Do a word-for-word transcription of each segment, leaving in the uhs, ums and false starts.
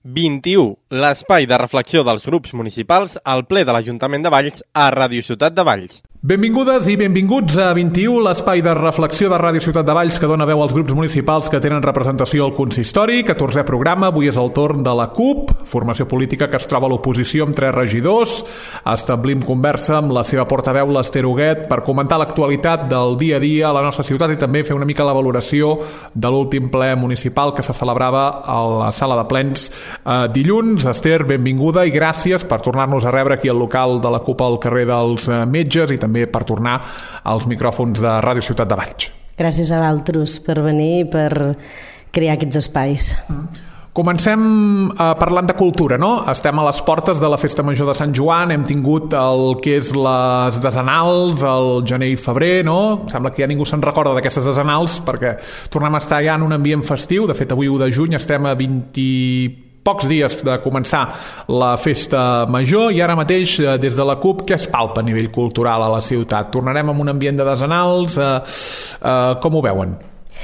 vint-i-u, l'espai de reflexió dels grups municipals al ple de l'Ajuntament de Valls a Ràdio Ciutat de Valls. Benvingudes i benvinguts a vint-i-u, l'espai de reflexió de Ràdio Ciutat de Valls que dona veu als grups municipals que tenen representació al consistori. catorzè programa, avui és el torn de la C U P, formació política que es troba a l'oposició amb tres regidors. Establim conversa amb la seva portaveu, l'Ester Huguet, per comentar l'actualitat del dia a dia a la nostra ciutat i també fer una mica la valoració de l'últim ple municipal que se celebrava a la sala de plens eh, dilluns. Ester, benvinguda i gràcies per tornar-nos a rebre aquí al local de la C U P al carrer dels eh, Metges i també també per tornar als micròfons de Ràdio Ciutat de Valls. Gràcies a vosaltres per venir i per crear aquests espais. Comencem eh, parlant de cultura, no? Estem a les portes de la Festa Major de Sant Joan, hem tingut el que és les desenals, el gener i febrer, no? Sembla que ja ningú se'n recorda d'aquestes desenals perquè tornem a estar ja en un ambient festiu. De fet, avui u de juny estem a vint pocs dies de començar la Festa Major i ara mateix, des de la C U P, què es palpa a nivell cultural a la ciutat? Tornarem a un ambient de desenals? Eh, eh, com ho veuen?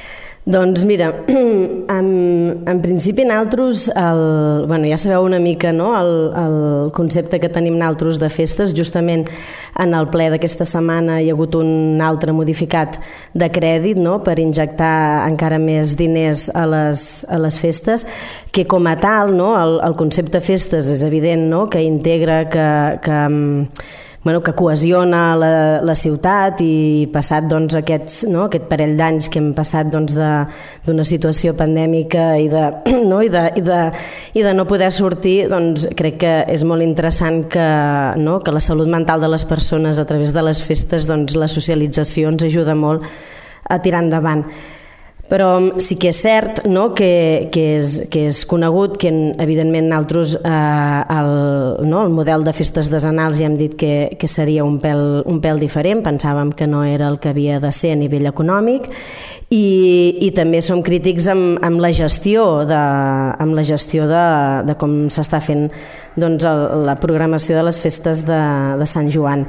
Doncs mira, en, en principi nosaltres, el, bueno, ja sabeu una mica, no?, el, el concepte que tenim nosaltres de festes. Justament en el ple d'aquesta setmana hi ha hagut un altre modificat de crèdit, no?, per injectar encara més diners a les, a les festes, que com a tal, no?, el, el concepte festes és evident, no?, que integra, que... que Bueno, que cohesiona la, la ciutat i passat doncs, aquests, no, aquest parell d'anys que hem passat doncs, d'una situació pandèmica i de no, i de, i de, i de no poder sortir, doncs, crec que és molt interessant que, no, que la salut mental de les persones a través de les festes, doncs, la socialització ens ajuda molt a tirar endavant. Però sí que és cert, no?, que, que, és, que és conegut que evidentment nosaltres eh, el, no, el model de festes desenals ja hem dit que, que seria un pèl, un pèl diferent, pensàvem que no era el que havia de ser a nivell econòmic i, i també som crítics amb, amb la gestió de, amb la gestió de, de com s'està fent doncs, el, la programació de les festes de, de Sant Joan.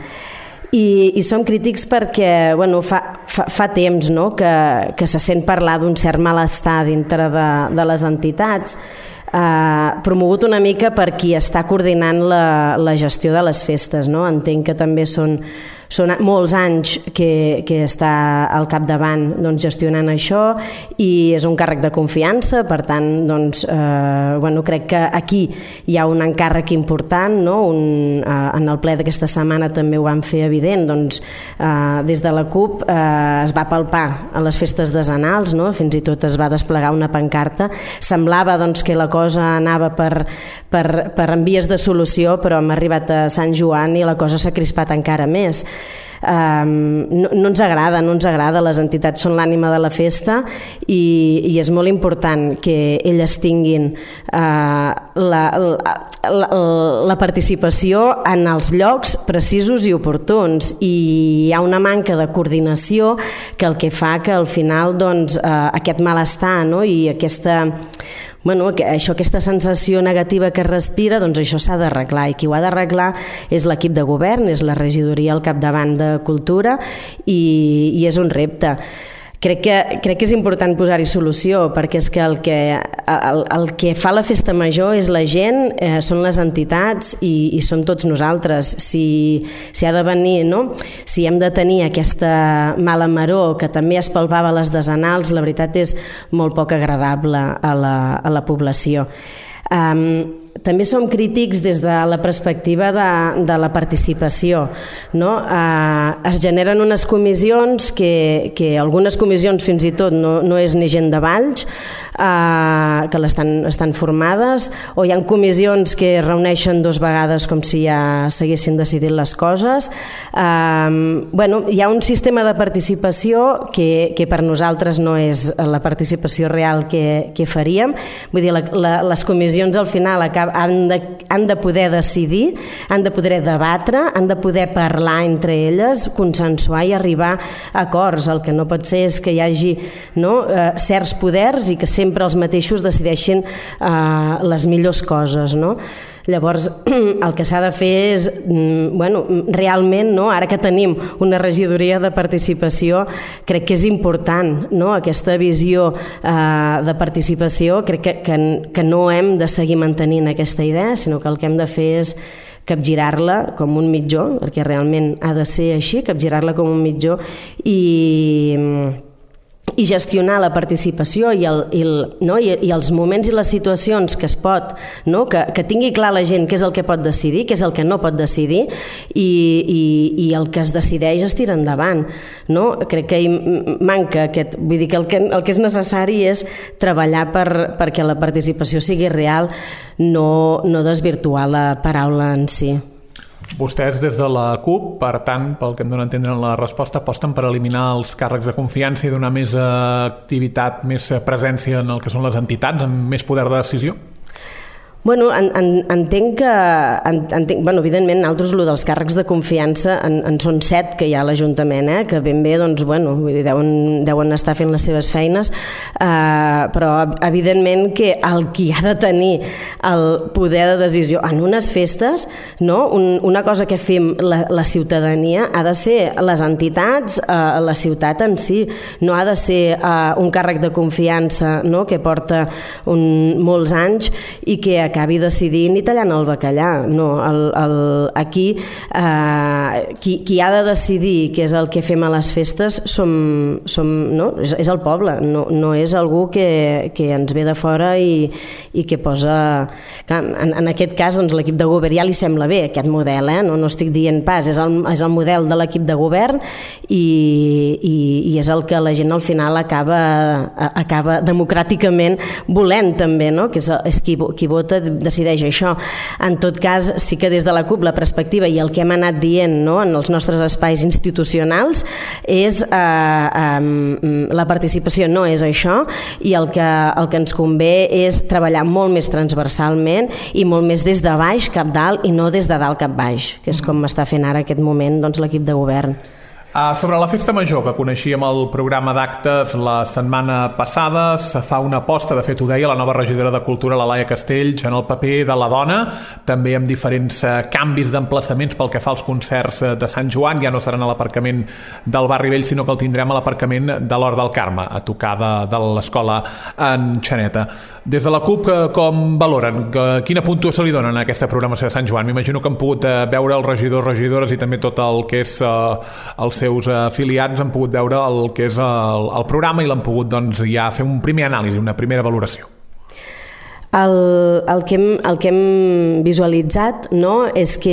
I, i som crítics perquè bueno, fa, fa, fa temps, no?, que, que se sent parlar d'un cert malestar dintre de, de les entitats, eh, promogut una mica per qui està coordinant la, la gestió de les festes, no? Entenc que també són Són molts anys que, que està al capdavant doncs, gestionant això i és un càrrec de confiança, per tant, doncs, eh, bueno, crec que aquí hi ha un encàrrec important, no? un, eh, en el ple d'aquesta setmana també ho vam fer evident, doncs, eh, des de la C U P eh, es va palpar a les festes desenals, no? Fins i tot es va desplegar una pancarta, semblava doncs, que la cosa anava per, per, per en vies de solució, però hem arribat a Sant Joan i la cosa s'ha crispat encara més. Um, no, no ens agrada, no ens agrada, les entitats són l'ànima de la festa i, i és molt important que elles tinguin uh, la, la, la, la participació en els llocs precisos i oportuns i hi ha una manca de coordinació que el que fa que al final doncs, uh, aquest malestar, no? I aquesta Bueno, això, aquesta sensació negativa que es respira, doncs això s'ha d'arreglar i qui ho ha d'arreglar és l'equip de govern, és la regidoria al capdavant de Cultura i, i és un repte. Crec que, crec que és important posar-hi solució perquè és que el que, el, el que fa la festa major és la gent, eh, són les entitats i, i som tots nosaltres. Si, si ha de venir, no? Si hem de tenir aquesta mala maror que també es palpava a les desenals, la veritat és molt poc agradable a la, a la població. Um, també som crítics des de la perspectiva de, de la participació, no? Uh, es generen unes comissions que, que algunes comissions fins i tot no, no és ni gent de Valls, uh, que l'estan, estan formades, o hi ha comissions que es reuneixen dues vegades com si ja s'haguessin decidit les coses. Uh, bueno, hi ha un sistema de participació que, que per nosaltres no és la participació real que, que faríem. Vull dir, la, la, les comissions al final acab, han, de, han de poder decidir, han de poder debatre, han de poder parlar entre elles, consensuar i arribar a acords. El que no pot ser és que hi hagi, no, eh, certs poders i que sempre els mateixos decideixin eh, les millors coses, no? Llavors, el que s'ha de fer és, bueno, realment, no? Ara que tenim una regidoria de participació, crec que és important, no? Aquesta visió eh, de participació, crec que, que, que no hem de seguir mantenint aquesta idea, sinó que el que hem de fer és capgirar-la com un mitjó, perquè realment ha de ser així, capgirar-la com un mitjó i, i gestionar la participació i, el, i, el, no? I, i els moments i les situacions que es pot, no? que, que tingui clar la gent què és el que pot decidir, què és el que no pot decidir i, i, i el que es decideix es tira endavant. No? Crec que hi manca aquest, vull dir que el que, el que és necessari és treballar per, perquè la participació sigui real, no, no desvirtuar la paraula en si. Vostès des de la CUP, per tant, pel que em dona a entendre en la resposta, aposten per eliminar els càrrecs de confiança i donar més activitat, més presència en el que són les entitats, amb més poder de decisió? Bueno, en, en, entenc que, en, entenc, bueno, evidentment, nosaltres, el dels càrrecs de confiança, en, en són set que hi ha a l'Ajuntament, eh, que ben bé, doncs, bueno, vull dir, deuen, deuen estar fent les seves feines, eh, però, evidentment, que el qui ha de tenir el poder de decisió en unes festes, no? Un, una cosa que fem la, la ciutadania ha de ser les entitats, eh, la ciutat en si, no ha de ser eh, un càrrec de confiança, no? Que porta un, molts anys i que acabi decidint i tallant el bacallà. No, el, el, aquí eh, qui, qui ha de decidir què és el que fem a les festes som, som, no? és, és el poble, no, no és algú que, que ens ve de fora i, i que posa... Clar, en, en aquest cas, doncs, l'equip de govern ja li sembla bé aquest model, eh? no, no estic dient pas, és el, és el model de l'equip de govern i, i, i és el que la gent al final acaba, acaba democràticament volent també, no? Que és, és qui, qui vota decideix això. En tot cas, sí que des de la CUP la perspectiva i el que hem anat dient, no, en els nostres espais institucionals és eh, eh, la participació no és això i el que, el que ens convé és treballar molt més transversalment i molt més des de baix cap dalt i no des de dalt cap baix, que és com està fent ara aquest moment doncs, l'equip de govern. Uh, sobre la Festa Major, que coneixíem el programa d'actes la setmana passada, se fa una aposta, de fet ho deia la nova regidora de Cultura, la Laia Castells, en el paper de la dona, també amb diferents uh, canvis d'emplaçaments pel que fa als concerts uh, de Sant Joan, ja no seran a l'aparcament del Barri Vell, sinó que el tindrem a l'aparcament de l'Hort del Carme, a tocar de, de l'escola en Xaneta. Des de la CUP, uh, com valoren? Uh, quina puntuació li donen a aquesta programació de Sant Joan? M'imagino que han pogut uh, veure els regidors, regidores i també tot el que és uh, el seus afiliats han pogut veure el que és el, el programa i l'han pogut doncs, ja fer un primer anàlisi, una primera valoració. El, el, que hem, el que hem visualitzat, no, és que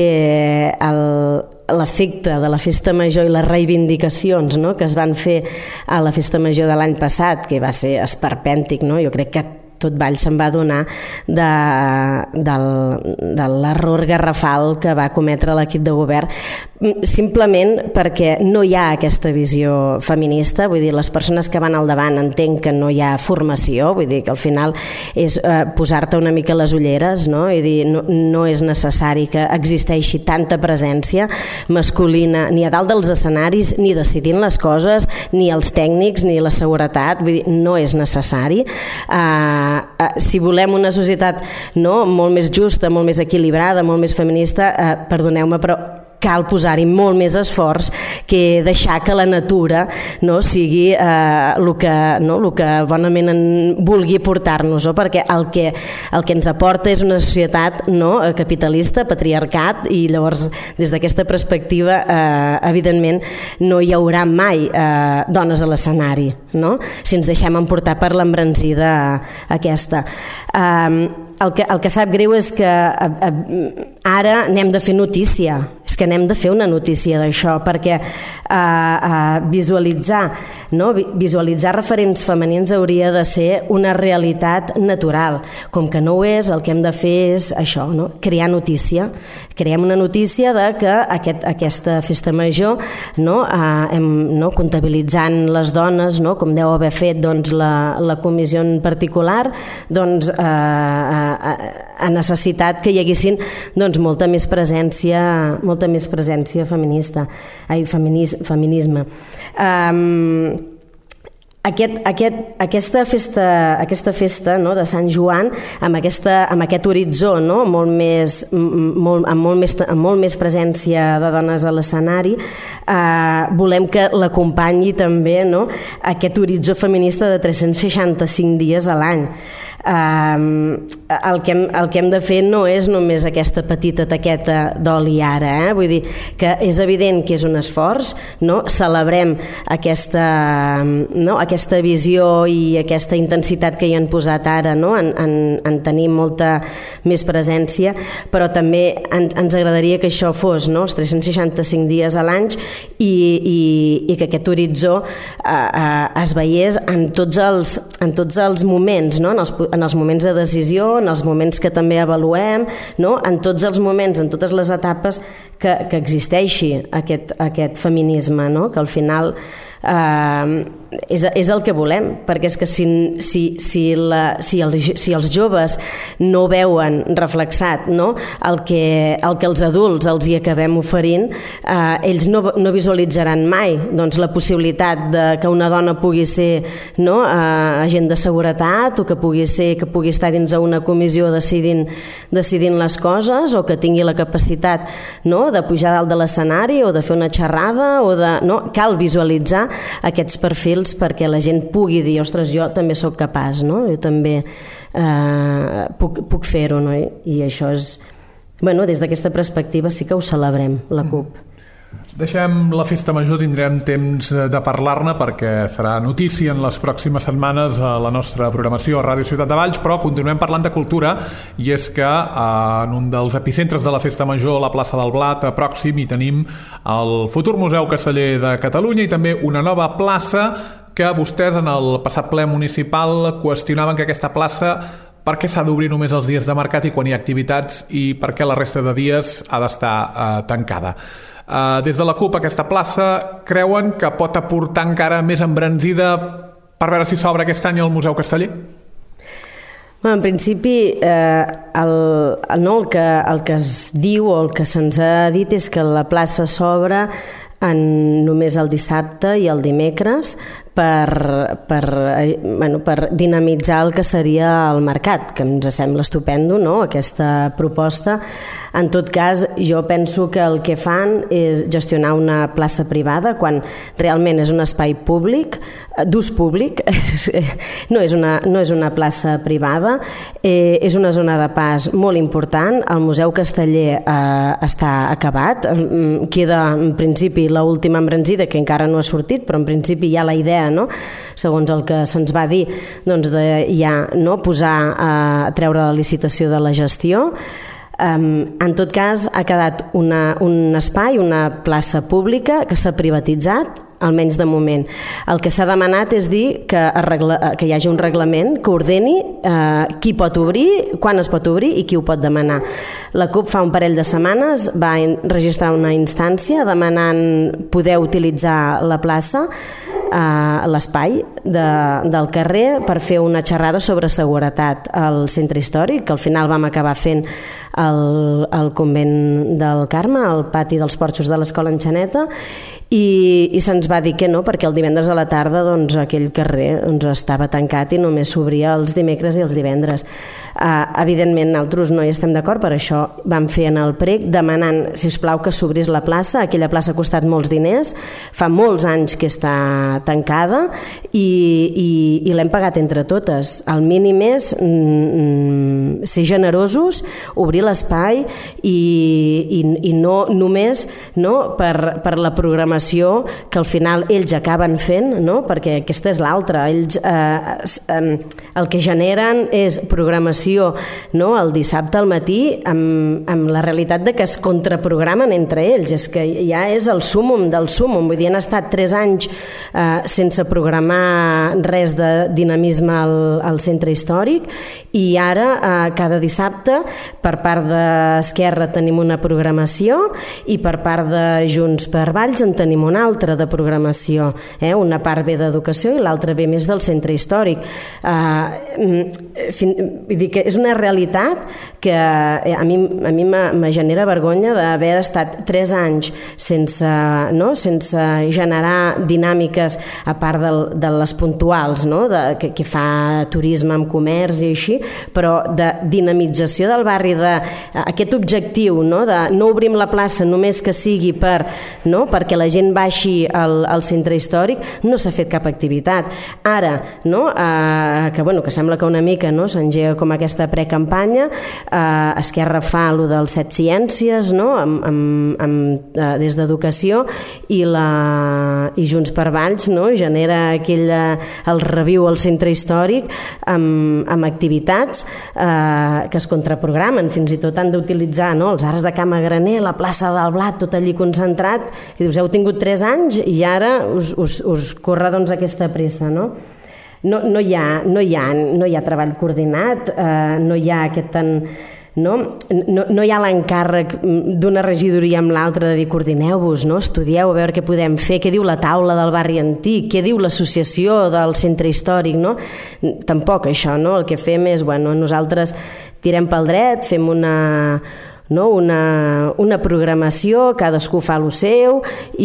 l'efecte de la Festa Major i les reivindicacions, no, que es van fer a la Festa Major de l'any passat, que va ser esperpèntic, no? Jo crec que tot Valls se'n va adonar de, de, de l'error garrafal que va cometre l'equip de govern, simplement perquè no hi ha aquesta visió feminista, vull dir, les persones que van al davant entenc que no hi ha formació, vull dir que al final és eh, posar-te una mica les ulleres, no? I dir, no, no és necessari que existeixi tanta presència masculina ni a dalt dels escenaris, ni decidint les coses, ni els tècnics, ni la seguretat, vull dir, no és necessari. Eh, Uh, si volem una societat no, molt més justa, molt més equilibrada, molt més feminista, uh, perdoneu-me, però cal posar-hi molt més esforç que deixar que la natura no, sigui eh, el, que, no, el que bonament en vulgui portar-nos, no? Perquè el que, el que ens aporta és una societat no, capitalista, patriarcat, i llavors des d'aquesta perspectiva eh, evidentment no hi haurà mai eh, dones a l'escenari, no? Si ens deixem emportar per l'embranzida aquesta. Eh, el, que, el que sap greu és que eh, eh, ara n'hem de fer notícia, és que n'hem de fer una notícia d'això, perquè eh, eh, visualitzar, no? visualitzar referents femenins hauria de ser una realitat natural. Com que no ho és, el que hem de fer és això, no? Crear notícia. Creem una notícia de que aquest, aquesta festa major, no? Eh, hem, no? comptabilitzant les dones, no? Com deu haver fet doncs, la, la comissió en particular, doncs, eh, eh, ha necessitat que hi haguessin doncs, molta més presència, molta més presència feminista, ai, feminis, feminisme. Um, Aquest, aquest, aquesta festa, aquesta festa no, de Sant Joan, amb, aquesta, amb aquest horitzó, no, molt més, molt, amb, molt més, amb molt més presència de dones a l'escenari, eh, volem que l'acompanyi també, no, aquest horitzó feminista de tres-cents seixanta-cinc dies a l'any. Uh, el, que hem, el que hem de fer no és només aquesta petita taqueta d'oli ara, eh? Vull dir que és evident que és un esforç, no? Celebrem aquesta, no? aquesta visió i aquesta intensitat que hi han posat ara, no? en, en, en tenir molta més presència, però també en, ens agradaria que això fos, no? Els tres-cents seixanta-cinc dies a l'any i, i, i que aquest horitzó uh, uh, es veiés en tots els, en tots els moments, no? en els en els moments de decisió, en els moments que també avaluem, no? En tots els moments, en totes les etapes que, que existeixi aquest, aquest feminisme, no? Que al final eh, és, és el que volem, perquè és que si, si, si, la, si, els, si els joves no veuen reflexat, no? el, que, el que els adults els hi acabem oferint, eh, ells no, no visualitzaran mai doncs, la possibilitat de que una dona pugui ser, no? eh, agent de seguretat, o que pugui ser que pugui estar dins una comissió decidint, decidint les coses, o que tingui la capacitat, no? de pujar dalt de l'escenari o de fer una xerrada, o de, no? Cal visualitzar aquests perfils perquè la gent pugui dir, ostres, jo també sóc capaç, no? Jo també eh, puc, puc fer-ho, no? I això és, bueno, des d'aquesta perspectiva sí que ho celebrem, la CUP. Deixem la festa major, tindrem temps de parlar-ne perquè serà notícia en les pròximes setmanes a la nostra programació a Ràdio Ciutat de Valls, però continuem parlant de cultura, i és que en un dels epicentres de la festa major, la plaça del Blat, a pròxim, hi tenim el futur Museu Casteller de Catalunya i també una nova plaça que vostès en el passat ple municipal qüestionaven que aquesta plaça per què s'ha d'obrir només els dies de mercat i quan hi ha activitats i per què la resta de dies ha d'estar eh, tancada. Uh, des de la CUP aquesta plaça creuen que pot aportar encara més embranzida per veure si s'obre aquest any el Museu Casteller? Bueno, en principi eh, el, el, no, el, que, el que es diu o el que se'ns ha dit és que la plaça s'obre en només el dissabte i el dimecres per, per, bueno, per dinamitzar el que seria el mercat, que ens sembla estupendo, no? Aquesta proposta. En tot cas, jo penso que el que fan és gestionar una plaça privada quan realment és un espai públic, d'ús públic, no és una, no és una plaça privada, eh, és una zona de pas molt important. El Museu Casteller eh, està acabat, queda en principi l'última embranzida que encara no ha sortit, però en principi hi ha la idea, no? Segons el que se'ns va dir, doncs de ja no posar a treure la licitació de la gestió. Um, en tot cas ha quedat una, un espai, una plaça pública que s'ha privatitzat, almenys de moment. El que s'ha demanat és dir que, arregla, que hi hagi un reglament que ordeni eh, qui pot obrir, quan es pot obrir i qui ho pot demanar. La CUP fa un parell de setmanes va registrar una instància demanant poder utilitzar la plaça, eh, l'espai de, del carrer, per fer una xerrada sobre seguretat al centre històric, que al final vam acabar fent al, al convent del Carme, al pati dels porxos de l'escola Enxaneta, i, i se'ns va dir que no, perquè el divendres a la tarda doncs, aquell carrer doncs, estava tancat i només s'obria els dimecres i els divendres. Uh, evidentment, nosaltres no hi estem d'acord, per això vam fer en el prec demanant, sisplau, que s'obrís la plaça. Aquella plaça ha costat molts diners, fa molts anys que està tancada i, i, i l'hem pagat entre totes. El mínim és mm, ser generosos, obrir l'espai i, i, i no només no, per, per la programació que al final ells acaben fent, no? Perquè aquesta és l'altra. Ells eh, eh, el que generen és programació, no? El dissabte al matí amb, amb la realitat de que es contraprogramen entre ells. És que ja és el súmum del súmum. Vull dir, han estat tres anys eh, sense programar res de dinamisme al, al centre històric i ara eh, cada dissabte per part d'Esquerra tenim una programació i per part de Junts per Valls en tenim una altra de programació, eh? Una part ve d'educació i l'altra ve més del centre històric. Uh, fin, vull dir que és una realitat que a mi, a mi me genera vergonya d'haver estat tres anys sense, no? sense generar dinàmiques dinàmiques, a part de, de les puntuals, no? de, que, que fa turisme amb comerç i així, però de dinamització del barri, d'aquest objectiu, no? de no obrim la plaça només que sigui per, no? perquè la gent baixi al, al centre històric, no s'ha fet cap activitat. Ara, no? eh, que, bueno, que sembla que una mica no? s'engega com aquesta precampanya, eh, Esquerra fa allò del Set Ciències, no? amb, amb, amb, eh, des d'Educació, i, la, i Junts per Valls no? genera aquell, el reviu al centre històric amb, amb activitats eh, que es contraprogramen, fins i tot han d'utilitzar no? els Arts de Camagraner, la plaça del Blat, tot allí concentrat, i dius, heu tingut tres anys i ara us, us, us corre doncs aquesta pressa, no? No, no, hi ha, no, hi ha, no hi ha treball coordinat, eh, no hi ha aquest tan... No, no, no hi ha l'encàrrec d'una regidoria amb l'altra de dir coordineu-vos, no? Estudieu a veure què podem fer, què diu la taula del barri antic, què diu l'associació del centre històric, no? Tampoc això, no? El que fem és, bueno, nosaltres tirem pel dret, fem una... no? una, una programació, cadascú fa el seu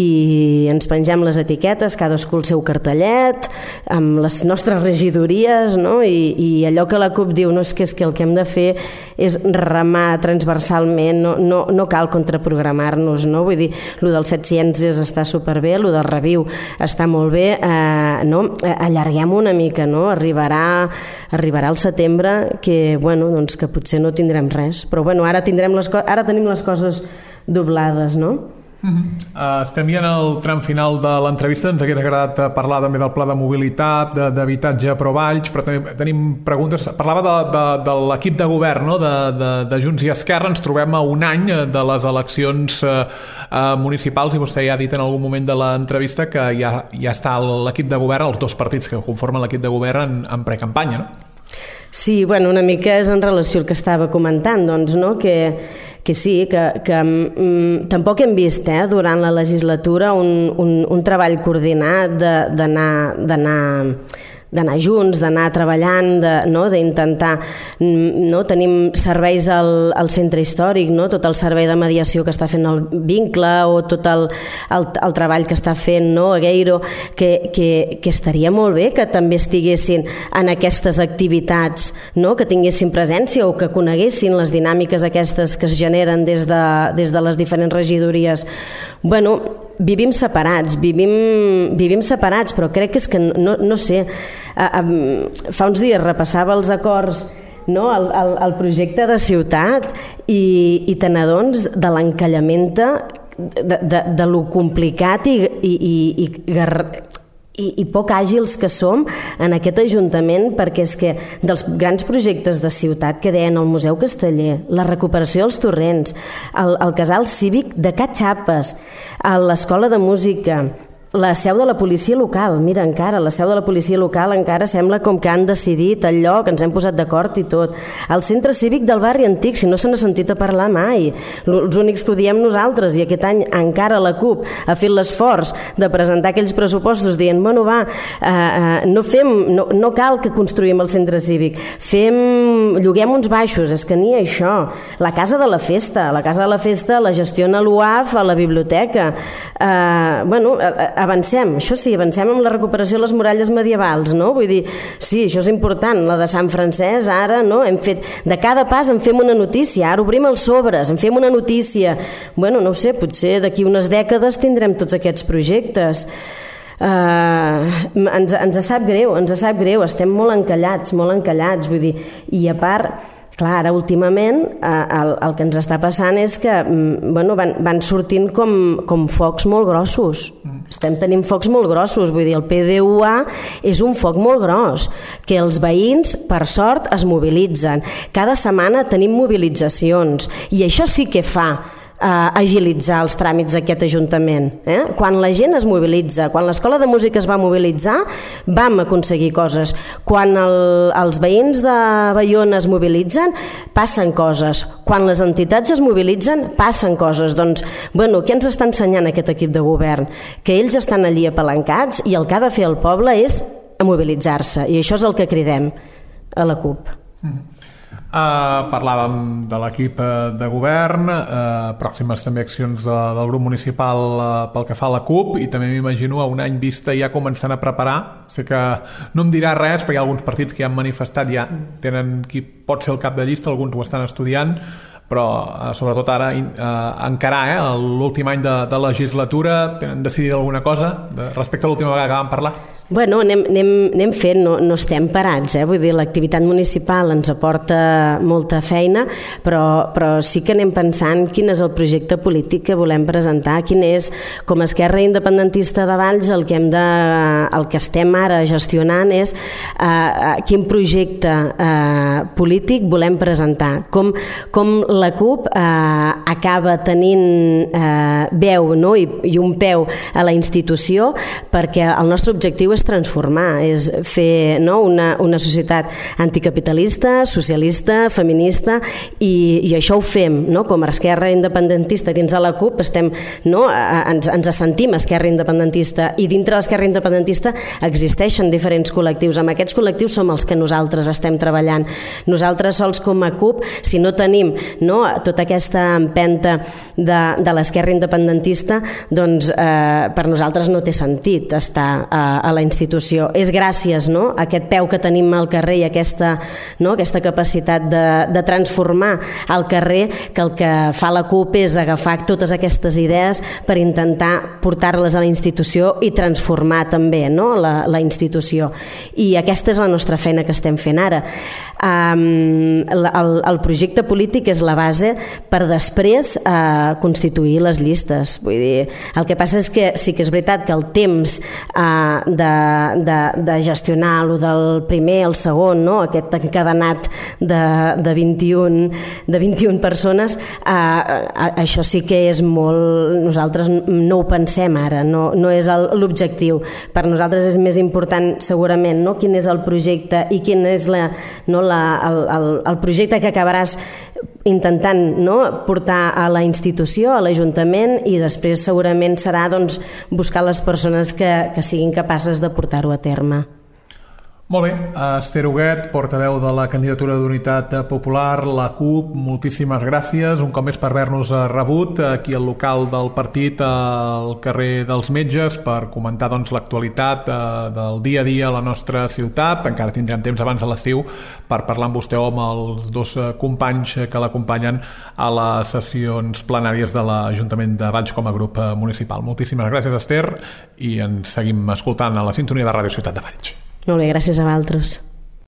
i ens pengem les etiquetes, cadascú el seu cartellet, amb les nostres regidories, no? I, i allò que la CUP diu no és que, és que el que hem de fer és remar transversalment, no, no, no cal contraprogramar-nos, no? Vull dir, el del Set Ciències està superbé, el del Reviu està molt bé, eh, no? Allarguem una mica, no? Arribarà, arribarà al setembre que, bueno, doncs que potser no tindrem res, però bueno, ara tindrem les ara tenim les coses doblades, no? Uh-huh. Uh, estem ja en el tram final de l'entrevista. Ens hagués agradat parlar també del pla de mobilitat, de, d'habitatge Pro Valls, però també tenim preguntes. Parlava de, de, de l'equip de govern, no? de, de, de Junts i Esquerra. Ens trobem a un any de les eleccions uh, uh, municipals i vostè ja ha dit en algun moment de l'entrevista que ja, ja està l'equip de govern, els dos partits que conformen l'equip de govern en, en precampanya, no? Sí, bueno, una mica és en relació al que estava comentant, doncs, no? que, que sí, que, que mm, tampoc hem vist eh, durant la legislatura un, un, un treball coordinat d'anar d'anar d'anar junts, d'anar treballant, de, no? d'intentar, no? Tenim serveis al, al centre històric, no? Tot el servei de mediació que està fent el Vincle o tot el, el, el treball que està fent, no? Agueiro, que, que, que estaria molt bé que també estiguessin en aquestes activitats, no? Que tinguessin presència o que coneguessin les dinàmiques aquestes que es generen des de, des de les diferents regidories. Bueno, vivim separats, vivim, vivim separats, però crec que és que no, no sé, fa uns dies repassava els acords, no? el, el, el projecte de ciutat i, i te n'adones de l'encallament de, de, de lo complicat i, i, i, i I, i poc àgils que som en aquest Ajuntament, perquè és que dels grans projectes de ciutat que deien el Museu Casteller, la recuperació dels torrents, el, el casal cívic de Catxapes, l'Escola de Música, la seu de la policia local, mira, encara, la seu de la policia local encara sembla com que han decidit el lloc, ens hem posat d'acord i tot. El centre cívic del barri antic, si no se n'ha sentit a parlar mai, els únics que ho diem nosaltres, i aquest any encara la CUP ha fet l'esforç de presentar aquells pressupostos dient, bueno, va, eh, no fem, no, no cal que construïm el centre cívic, fem, lloguem uns baixos, és que ni això. La casa de la festa, la casa de la festa la gestiona l'U A F a la biblioteca. Eh, bueno, avancem, això sí, avancem amb la recuperació de les muralles medievals, no? Vull dir, sí, això és important, la de Sant Francesc, ara, no? Hem fet, de cada pas en fem una notícia, ara obrim els sobres, en fem una notícia. Bueno, no ho sé, potser d'aquí unes dècades tindrem tots aquests projectes. Uh, ens, ens sap greu, ens sap greu, estem molt encallats, molt encallats, vull dir, i a part... Clar, ara últimament el, el que ens està passant és que bueno, van, van sortint com, com focs molt grossos. Estem tenint focs molt grossos, vull dir, el P D U A és un foc molt gros, que els veïns, per sort, es mobilitzen. Cada setmana tenim mobilitzacions i això sí que fa Uh, agilitzar els tràmits d'aquest Ajuntament. Eh? Quan la gent es mobilitza, quan l'Escola de Música es va mobilitzar, vam aconseguir coses. Quan el, els veïns de Baiona es mobilitzen, passen coses. Quan les entitats es mobilitzen, passen coses. Doncs, bueno, què ens està ensenyant aquest equip de govern? Que ells estan allí apalancats i el que ha de fer el poble és mobilitzar-se. I això és el que cridem a la CUP. Mm. Uh, parlàvem de l'equip de govern, uh, pròximes també accions de, del grup municipal uh, pel que fa a la CUP, i també m'imagino a un any vista ja començant a preparar. Sé que no em dirà res, perquè hi ha alguns partits que ja han manifestat, ja tenen qui pot ser el cap de llista, alguns ho estan estudiant, però uh, sobretot ara uh, encarar eh, l'últim any de, de legislatura. Tenen decidit alguna cosa de, respecte a l'última vegada que vam parlar? Bueno, anem, anem, anem fent, no, no estem parats, eh? Vull dir, l'activitat municipal ens aporta molta feina, però, però sí que anem pensant quin és el projecte polític que volem presentar, quin és, com a Esquerra Independentista de Valls, el que, hem de, el que estem ara gestionant és eh, quin projecte eh, polític volem presentar, com, com la CUP eh, acaba tenint eh, veu, no? I, i un peu a la institució, perquè el nostre objectiu és transformar, és fer, no, una, una societat anticapitalista, socialista, feminista, i, i això ho fem, no? Com a Esquerra Independentista dins de la CUP estem, no, ens, ens sentim Esquerra Independentista, i dintre de l'Esquerra Independentista existeixen diferents col·lectius. Amb aquests col·lectius som els que nosaltres estem treballant. Nosaltres sols com a CUP, si no tenim, no, tota aquesta empenta de, de l'Esquerra Independentista, doncs eh, per nosaltres no té sentit estar a, a la institució. És gràcies, no, a aquest peu que tenim al carrer i aquesta, no, aquesta capacitat de, de transformar el carrer, que el que fa la CUP és agafar totes aquestes idees per intentar portar-les a la institució i transformar també, no, la, la institució. I aquesta és la nostra feina que estem fent ara. Um, el, el projecte polític és la base per després uh, constituir les llistes. Vull dir, el que passa és que sí que és veritat que el temps uh, de De, de gestionar el del primer, el segon, no? Aquest encadenat de, de vint-i-un de vint-i-un persones, eh, això sí que és molt... Nosaltres no ho pensem ara, no, no és l'objectiu. Per nosaltres és més important segurament, no? Quin és el projecte i quin és la, no, la, el, el, el projecte que acabaràs intentant, no, portar a la institució, a l'Ajuntament, i després segurament serà, doncs, buscar les persones que, que siguin capaces de portar-ho a terme. Molt bé, Esther Huguet, portaveu de la candidatura d'Unitat Popular, la CUP, moltíssimes gràcies un cop més per haver-nos rebut aquí al local del partit, al carrer dels Metges, per comentar, doncs, l'actualitat eh, del dia a dia a la nostra ciutat. Encara tindrem temps abans de l'estiu per parlar amb vostè o amb els dos companys que l'acompanyen a les sessions plenàries de l'Ajuntament de Valls com a grup municipal. Moltíssimes gràcies, Esther, i ens seguim escoltant a la sintonia de Ràdio Ciutat de Valls. Molt bé, gràcies a vosaltres.